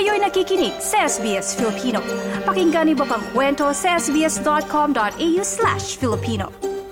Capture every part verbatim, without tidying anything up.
Kayo'y nakikinig sa S B S Filipino. Pakinggan niyo pa ang kwento sa sbs.com.au slash Filipino.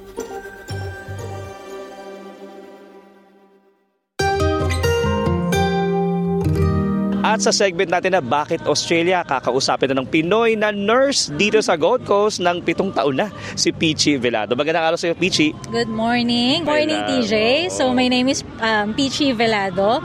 At sa segment natin na Bakit Australia, kakausapin na ng Pinoy na nurse dito sa Gold Coast ng pitong taon na, si Peachy Velado. Magandang araw sa iyo, Peachy. Good morning. Morning, T J. So, my name is um, Peachy Velado.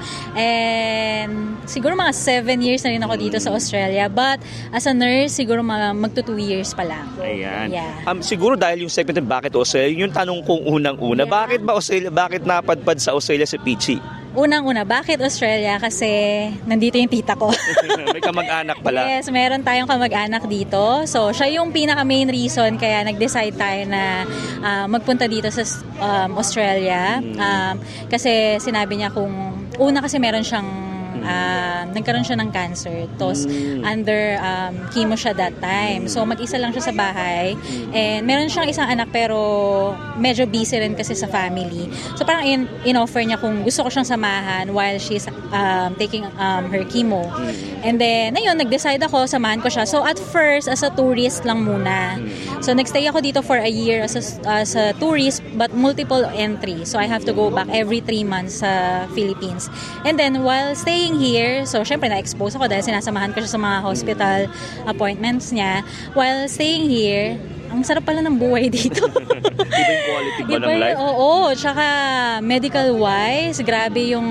And siguro mga seven years na rin ako dito sa Australia. But as a nurse, siguro mga magto two years pa lang. Ayan. Yeah. Um, siguro dahil yung segment ng Bakit Australia, yung tanong kong unang-una, Yeah. bakit ba Australia, bakit napadpad sa Australia si Peachy? Unang-una, bakit Australia? Kasi nandito yung tita ko. May kamag-anak pala. Yes, meron tayong kamag-anak dito. So, siya yung pinaka-main reason kaya nag-decide tayo na uh, magpunta dito sa um, Australia. Um, kasi sinabi niya kung, una kasi meron siyang Uh, nagkaroon siya ng cancer. Tapos, mm. under um, chemo siya that time. So, mag-isa lang siya sa bahay. And meron siyang isang anak pero medyo busy rin kasi sa family. So, parang in- in-offer niya kung gusto ko siyang samahan while she's um, taking um, her chemo. And then, ayun, nag-decide ako, samahan ko siya. So, at first, as a tourist lang muna. So, nagstay ako dito for a year as a, as a tourist but multiple entry. So, I have to go back every three months sa Philippines. And then, while staying here, so syempre na-expose ako dahil sinasamahan ko siya sa mga hospital appointments niya. While staying here, ang sarap pala ng buhay dito. Iba yung quality ba ng life? Oo, tsaka medical-wise, grabe yung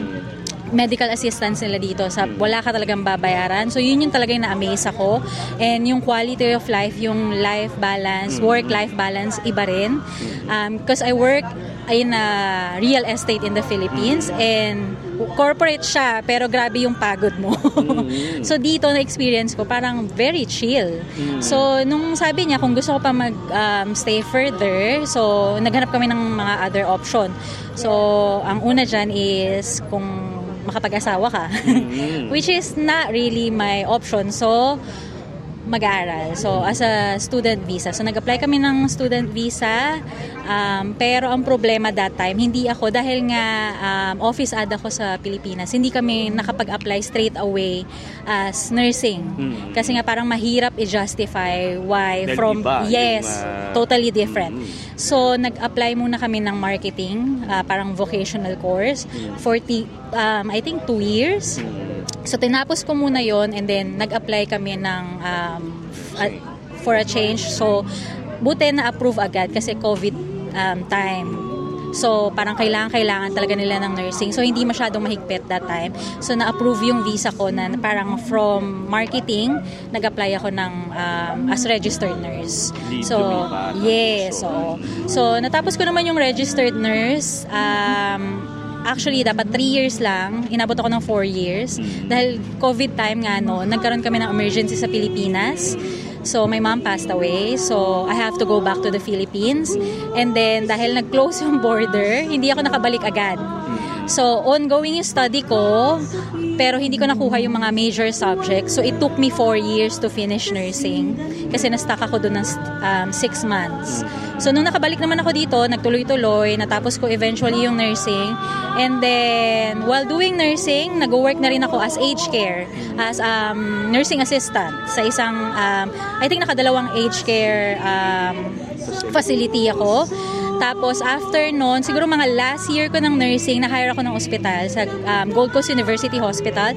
medical assistance nila dito. Sa, wala ka talagang babayaran. So, yun yung talagang na-amaze ako. And yung quality of life, yung life balance, work-life balance, iba rin. Um, because I work in a real estate in the Philippines and corporate siya, pero grabe yung pagod mo. Mm-hmm. So, dito na-experience ko, parang very chill. Mm-hmm. So, nung sabi niya, kung gusto ko pa mag-stay um, further, so, naghanap kami ng mga other option. So, ang una dyan is kung makapag-asawa ka, mm-hmm. which is not really my option. So, mag-aaral. So, as a student visa. So, nag-apply kami ng student visa. Um, pero ang problema that time, hindi ako, dahil nga um, office ad ako sa Pilipinas, hindi kami nakapag-apply straight away as nursing. Mm-hmm. Kasi nga parang mahirap i-justify why Del from, iba, yes, iba. Totally different. Mm-hmm. So, nag-apply muna kami ng marketing, uh, parang vocational course, mm-hmm. for, t- um, I think, two years. Mm-hmm. So, tinapos ko muna yon and then nag-apply kami ng um, uh, for a change. So, buti na-approve agad kasi COVID um, time. So, parang kailangan-kailangan talaga nila ng nursing. So, hindi masyadong mahigpit that time. So, na-approve yung visa ko na parang from marketing, nag-apply ako ng um, as registered nurse. So, yes. So, so, natapos ko naman yung registered nurse. Um, Actually, dapat three years lang. Inabot ako ng four years. Dahil COVID time nga, no, nagkaroon kami ng emergency sa Pilipinas. So, my mom passed away. So, I have to go back to the Philippines. And then, dahil nag-close yung border, hindi ako nakabalik agad. So, ongoing yung study ko, pero hindi ko nakuha yung mga major subjects. So, it took me four years to finish nursing kasi na-stuck ako doon ng um, six months. So, nung nakabalik naman ako dito, nagtuloy-tuloy, natapos ko eventually yung nursing. And then, while doing nursing, nag-work na rin ako as aged care, as um, nursing assistant sa isang, um, I think nakadalawang aged care um, facility ako. Tapos, after noon, siguro mga last year ko ng nursing, na-hire ako ng ospital sa um, Gold Coast University Hospital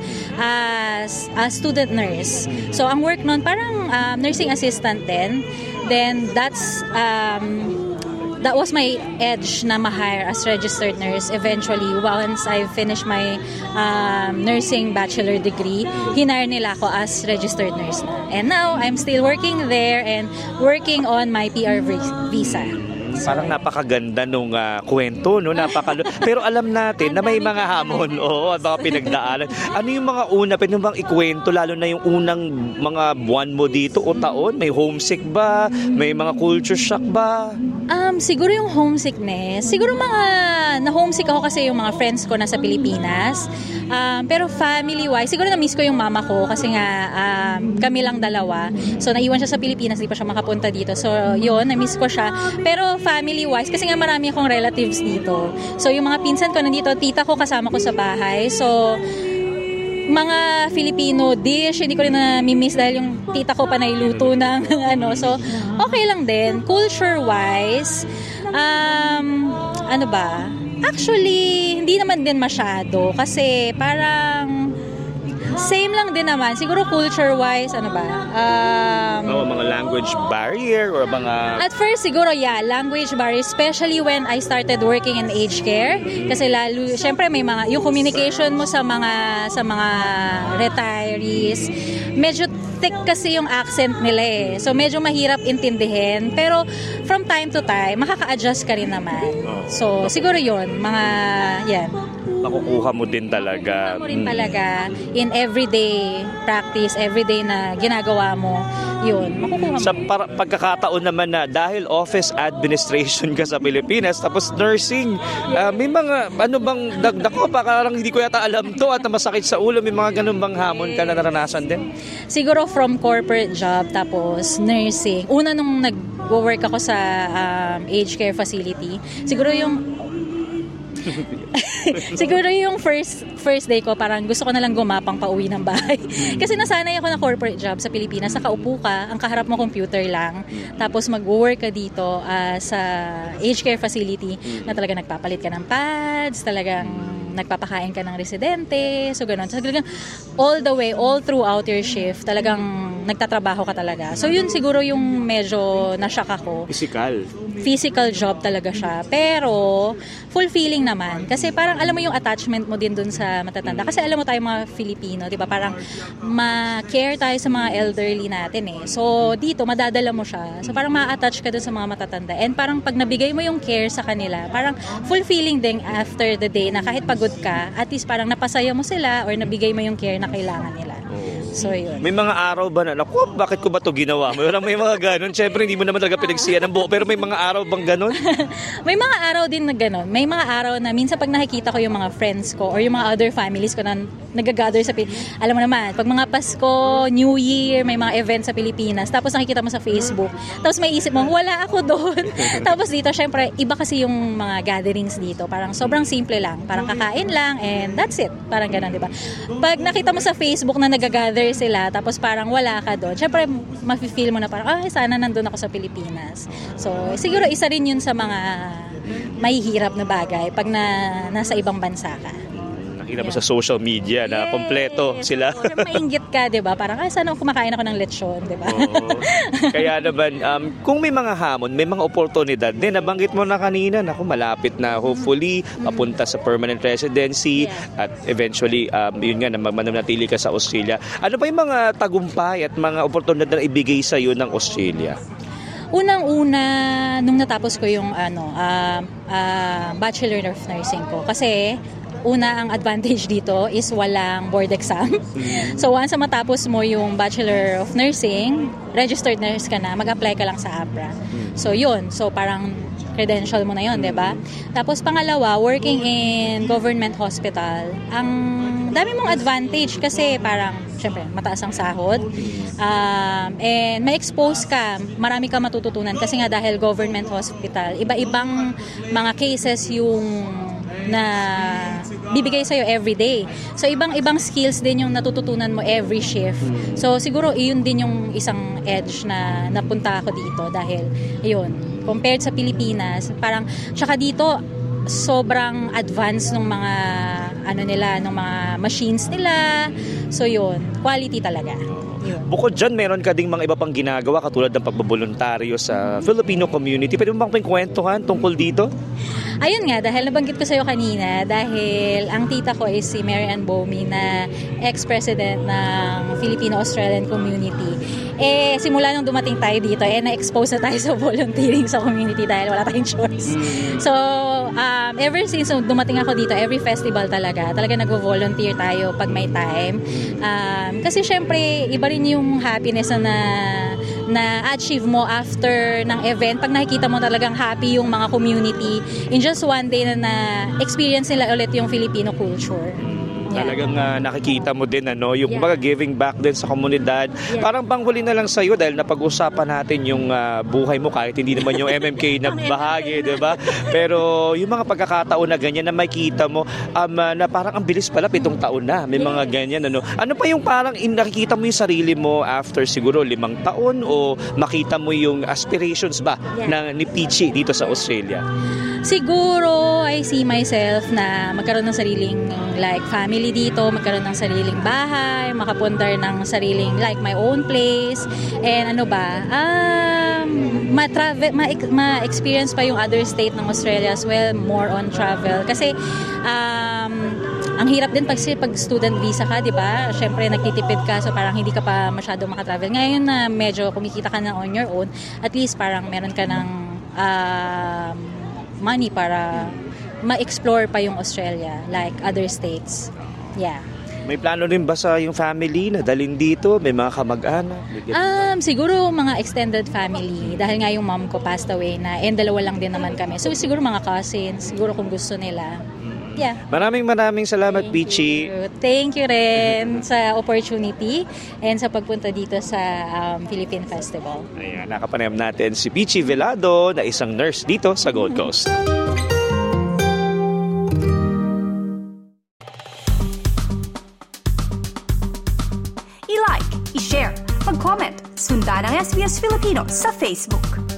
as a student nurse. So, ang work noon, parang um, nursing assistant din. Then, that's, um, that was my edge na ma-hire as registered nurse. Eventually, once I finished my um, nursing bachelor degree, hinire nila ako as registered nurse na. And now, I'm still working there and working on my P R visa. Parang napakaganda nung uh, kwento, no? Napakalo. Pero alam natin na may mga hamon, oo, at mga pinagdaanan. Ano yung mga una, pwede bang ikwento, lalo na yung unang mga buwan mo dito o taon? May homesick ba? May mga culture shock ba? Um, siguro yung homesickness. Siguro mga na-homesick ako kasi yung mga friends ko nasa Pilipinas. Um, pero family-wise, siguro na-miss ko yung mama ko kasi nga um, kami lang dalawa. So, naiwan siya sa Pilipinas, di pa siya makapunta dito. So, yun, na-miss ko siya. Pero family-wise, kasi nga marami akong relatives dito. So, yung mga pinsan ko nandito, tita ko kasama ko sa bahay. So, mga Filipino dish, hindi ko rin na-miss dahil yung tita ko pa nailuto ng ano. So, okay lang din. Culture-wise, um, ano ba? Actually, hindi naman din masyado kasi parang same lang din naman. Siguro culture-wise, ano ba? Um, oh, mga language barrier or mga... At first, siguro, yeah, language barrier. Especially when I started working in aged care. Kasi lalo, syempre, may mga, yung communication mo sa mga, sa mga retirees, medyo thick kasi yung accent nila eh. So, medyo mahirap intindihin. Pero, from time to time, makaka-adjust ka rin naman. So, siguro yun, mga, yan. Makukuha mo din talaga. Makukuha mo rin talaga in everyday practice, everyday na ginagawa mo, yun, makukuha mo. Sa para, pagkakataon naman na dahil office administration ka sa Pilipinas, tapos nursing, uh, may mga, ano bang, dagdag ko, parang hindi ko yata alam to at masakit sa ulo, may mga ganun bang hamon ka na naranasan din? Siguro from corporate job, tapos nursing. Una nung nag-work ako sa um, aged care facility, siguro yung siguro yung first first day ko, parang gusto ko na lang gumapang pauwi ng bahay. Kasi nasanay ako na corporate job sa Pilipinas. Nakaupo ka, ang kaharap mo computer lang. Tapos mag-work ka dito uh, sa aged care facility na talaga nagpapalit ka ng pads, talagang nagpapakain ka ng residente. So, gano'n. So, talagang all the way, all throughout your shift, talagang nagtatrabaho ka talaga. So, yun siguro yung medyo na-shock ako. Physical. Physical job talaga siya. Pero, fulfilling naman. Kasi parang alam mo yung attachment mo din dun sa matatanda. Kasi alam mo tayo mga Filipino, di ba? Parang ma-care tayo sa mga elderly natin eh. So, dito, madadala mo siya. So, parang ma-attach ka dun sa mga matatanda. And parang pag nabigay mo yung care sa kanila, parang fulfilling din after the day na kahit pagod ka, at least parang napasaya mo sila or nabigay mo yung care na kailangan nila. So, yun. May mga araw ba na, naku, bakit ko ba to ginawa mo? May mga ganun. Siyempre, hindi mo naman talaga pinagsiyan ng buo. Pero may mga araw bang ganun? May mga araw din na ganun. May mga araw na minsan pag nakikita ko yung mga friends ko or yung mga other families ko na nag-gather sa Pilipinas. Alam mo naman, pag mga Pasko, New Year, may mga events sa Pilipinas. Tapos nakikita mo sa Facebook. Tapos may isip mo, wala ako doon. Tapos dito, syempre, iba kasi yung mga gatherings dito. Parang sobrang simple lang. Parang kakain lang and that's it. Parang ganun, di ba? Pag nakita mo sa Facebook na nag-gather sila, tapos parang wala ka doon. Siyempre, mafe-feel mo na parang, ay, sana nandun ako sa Pilipinas. So, siguro isa rin yun sa mga mahihirap na bagay pag na, nasa ibang bansa ka. Nakita mo sa social media na yes, kompleto sila. Oo, mainggit ka, di ba? Parang, ay, sana kumakain ako ng lechon, di ba? Oo. Kaya naman, um, kung may mga hamon, may mga oportunidad din. Nabanggit mo na kanina, naku, malapit na hopefully papunta sa permanent residency yeah. At eventually, um, yun nga, na mananatili ka sa Australia. Ano ba yung mga tagumpay at mga oportunidad na ibigay sa iyo ng Australia? Unang-una, nung natapos ko yung ano, uh, uh, Bachelor of Nursing ko. Kasi, una, ang advantage dito is walang board exam. So, once matapos mo yung Bachelor of Nursing, registered nurse ka na, mag-apply ka lang sa A P R A. So, yun. So, parang credential mo na yun, diba? Tapos, pangalawa, working in government hospital. Ang dami mong advantage kasi parang, syempre, mataas ang sahod. Um, and may expose ka, marami ka matututunan kasi nga dahil government hospital, iba-ibang mga cases yung na bibigay sa'yo every day. So, ibang-ibang skills din yung natututunan mo every shift. So, siguro, iyon din yung isang edge na napunta ako dito dahil, yun, compared sa Pilipinas, parang, tsaka dito, sobrang advanced ng mga, ano nila, ng mga machines nila. So, yun, quality talaga. Yun. Bukod dyan, meron ka ding mga iba pang ginagawa katulad ng pagbaboluntaryo sa Filipino community. Pwede mo bang pagkwentuhan tungkol dito? Ayun nga, dahil nabanggit ko sa'yo kanina, dahil ang tita ko is si Mary Ann Bomi na ex-president ng Filipino-Australian Community. Eh, simula nung dumating tayo dito, eh, na-expose na tayo sa volunteering sa community dahil wala tayong choice. So, um, ever since so, dumating ako dito, every festival talaga, talaga nag-volunteer tayo pag may time. Um, kasi syempre, iba rin yung happiness na na-achieve mo after ng event. Pag nakikita mo talagang happy yung mga community in just one day na na-experience nila ulit yung Filipino culture. Yeah. Talagang uh, nakikita mo din ano, yung Yeah. mga giving back din sa komunidad. Yeah. Parang panghuli na lang sa iyo dahil napag-usapan natin yung uh, buhay mo kahit hindi naman yung M M K na bahagi, 'di ba? Pero yung mga pagkakataon na ganyan na makita mo um, uh, na parang ang bilis pala pitong taon na. May mga ganyan ano. Ano pa yung parang in, nakikita mo yung sarili mo after siguro limang taon o makita mo yung aspirations ba Yeah. ng ni Peachy dito sa Australia? Siguro, I see myself na magkaroon ng sariling like family dito, magkaroon ng sariling bahay, makapundar ng sariling like my own place, and ano ba, um, ma-travel, ma- ma-experience pa yung other state ng Australia as well, more on travel. Kasi, um, ang hirap din pag, pag student visa ka, di ba? Siyempre, nagtitipid ka, so parang hindi ka pa masyadong makatravel. Ngayon na medyo kumikita ka na on your own, at least parang meron ka ng um, money para ma-explore pa yung Australia, like other states. Yeah. May plano rin ba sa yung family na dalhin dito? May mga kamag-anak? Um, siguro mga extended family. Dahil nga yung mom ko passed away na, and dalawa lang din naman kami. So siguro mga cousins, siguro kung gusto nila. Yeah. Maraming maraming salamat, Thank Peachy. you. Thank you rin sa opportunity and sa pagpunta dito sa um, Philippine Festival. Ayan, nakapanayam natin si Peachy Velado na isang nurse dito sa Gold Coast. I-like, i-share, mag-comment, sundan ang S B S Filipino sa Facebook.